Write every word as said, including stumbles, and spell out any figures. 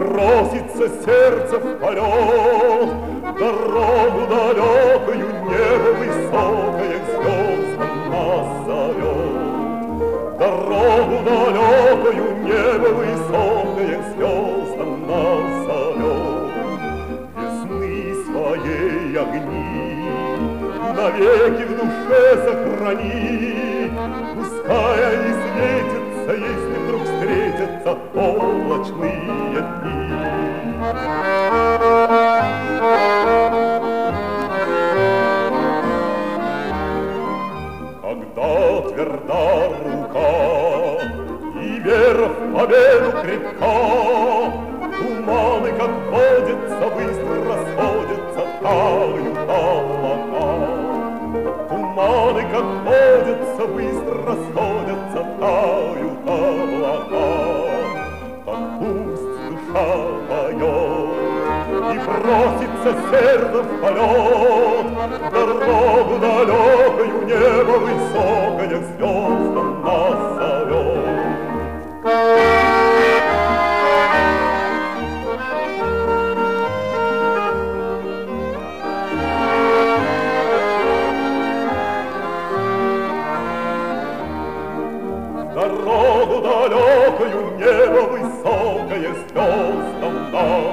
бросится сердце в полет, дорогу далекую, небо высокое к звездам нас зовет. Дорогу далекую, небо высокое к звездам нас зовет. Весны своей огни навеки в душе сохрани, пускай они светятся, если вдруг встретятся облачные дни. Когда тверда рука и вера в победу крепка, туманы, как водится, быстро расходятся, тают облака. Туманы, как водится, быстро расходятся, тают облака. Так пусть душа поет и бросится сердце в полет, дорогу далекую, небо высокое к звездам нас зовет. Дорогу далекую, небо высокое, звездам нас